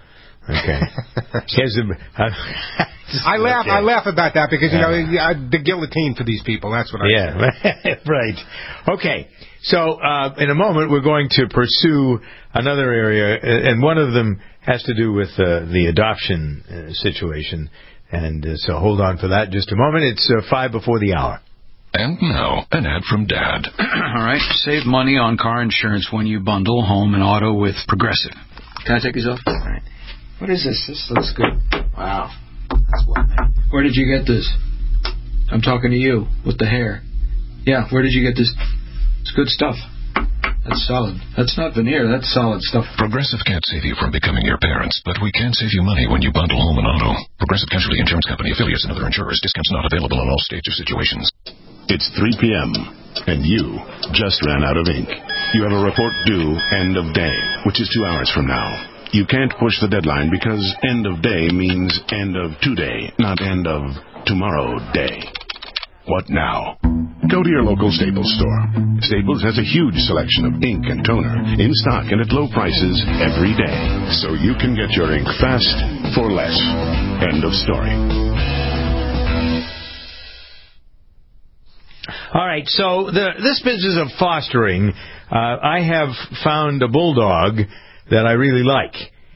Okay. Here's a, uh, I laugh. okay. I laugh about that because you know Uh, the guillotine for these people. That's what I yeah, say. right. Okay. So uh, in a moment we're going to pursue another area, and one of them has to do with uh, the adoption uh, situation. And uh, so hold on for that just a moment. It's uh, five before the hour. And now, an ad from Dad. All right. Save money on car insurance when you bundle home and auto with Progressive. Can I take these off? All right. What is this? This looks good. Wow. That's what, man. Where did you get this? I'm talking to you with the hair. Yeah, where did you get this? It's good stuff. That's solid. That's not veneer. That's solid stuff. Progressive can't save you from becoming your parents, but we can save you money when you bundle home and auto. Progressive Casualty Insurance Company, affiliates, and other insurers. Discounts not available in all states or situations. It's three p.m., and you just ran out of ink. You have a report due end of day, which is two hours from now. You can't push the deadline because end of day means end of today, not end of tomorrow day. What now? Go to your local Staples store. Staples has a huge selection of ink and toner in stock and at low prices every day, so you can get your ink fast for less. End of story. All right, so the, this business of fostering, uh, I have found a bulldog that I really like.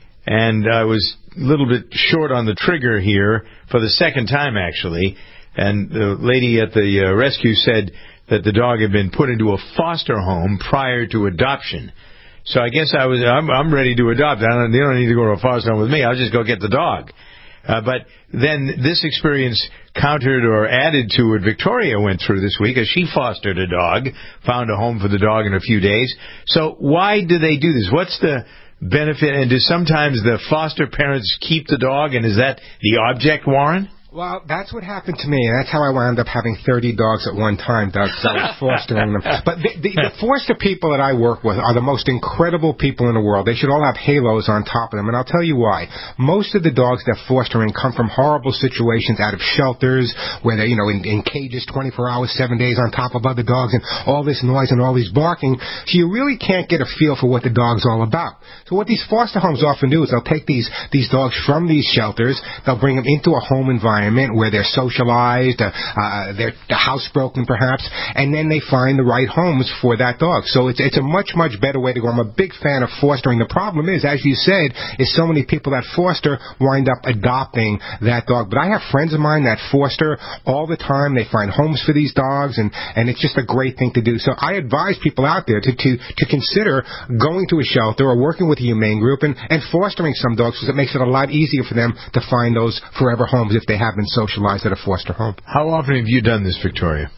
And I was a little bit short on the trigger here for the second time, actually. And the lady at the uh, rescue said that the dog had been put into a foster home prior to adoption. So I guess I was, I'm, I'm ready to adopt. I don't, you don't need to go to a foster home with me. I'll just go get the dog. Uh, but then this experience countered or added to what Victoria went through this week as she fostered a dog, found a home for the dog in a few days. So why do they do this? What's the benefit? And do sometimes the foster parents keep the dog? And is that the object, Warren? Well, that's what happened to me, and that's how I wound up having thirty dogs at one time, Doug, so I was fostering them. But the, the, the foster people that I work with are the most incredible people in the world. They should all have halos on top of them, and I'll tell you why. Most of the dogs that fostering come from horrible situations out of shelters where they're, you know, in, in cages twenty-four hours, seven days on top of other dogs, and all this noise and all these barking, so you really can't get a feel for what the dog's all about. So what these foster homes often do is they'll take these, these dogs from these shelters, they'll bring them into a home environment where they're socialized, uh, uh, they're housebroken perhaps, and then they find the right homes for that dog. So it's it's a much, much better way to go. I'm a big fan of fostering. The problem is, as you said, is so many people that foster wind up adopting that dog. But I have friends of mine that foster all the time. They find homes for these dogs, and, and it's just a great thing to do. So I advise people out there to, to, to consider going to a shelter or working with a humane group and, and fostering some dogs, because it makes it a lot easier for them to find those forever homes if they have been socialized at a foster home. How often have you done this, Victoria?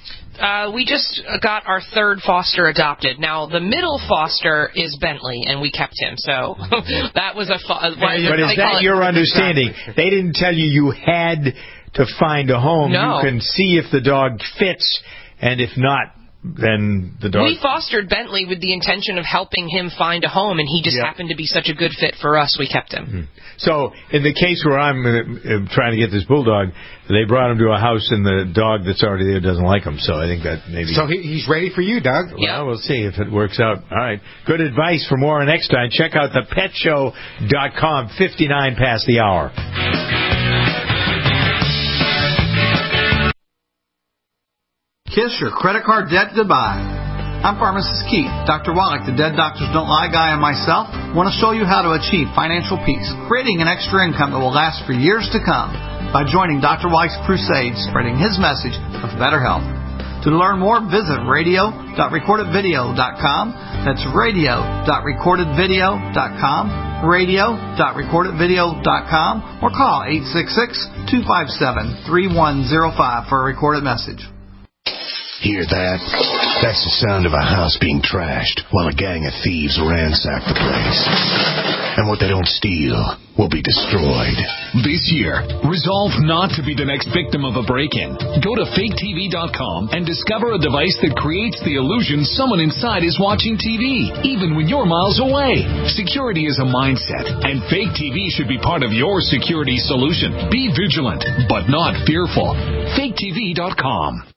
Uh, we just got our third foster adopted. Now, the middle foster is Bentley, and we kept him. So that was a... Fo- but is that your understanding? They didn't tell you you had to find a home. No. You can see if the dog fits, and if not, then the dog... We fostered Bentley with the intention of helping him find a home, and he just yep. happened to be such a good fit for us, we kept him. Mm-hmm. So, in the case where I'm uh, trying to get this bulldog, they brought him to a house, and the dog that's already there doesn't like him, so I think that maybe... So he, he's ready for you, Doug. Well, yep. We'll see if it works out. All right. Good advice for more next time. Check out the pet show dot com, fifty-nine past the hour. Kiss your credit card debt goodbye. I'm Pharmacist Keith. Doctor Wallach, the Dead Doctors Don't Lie guy, and myself want to show you how to achieve financial peace, creating an extra income that will last for years to come by joining Doctor Wallach's crusade, spreading his message of better health. To learn more, visit radio dot recorded video dot com. That's radio dot recorded video dot com, radio dot recorded video dot com, or call eight six six, two five seven, three one zero five for a recorded message. Hear that? That's the sound of a house being trashed while a gang of thieves ransack the place. And what they don't steal will be destroyed. This year, resolve not to be the next victim of a break-in. Go to fake T V dot com and discover a device that creates the illusion someone inside is watching T V, even when you're miles away. Security is a mindset, and Fake T V should be part of your security solution. Be vigilant, but not fearful. fake T V dot com.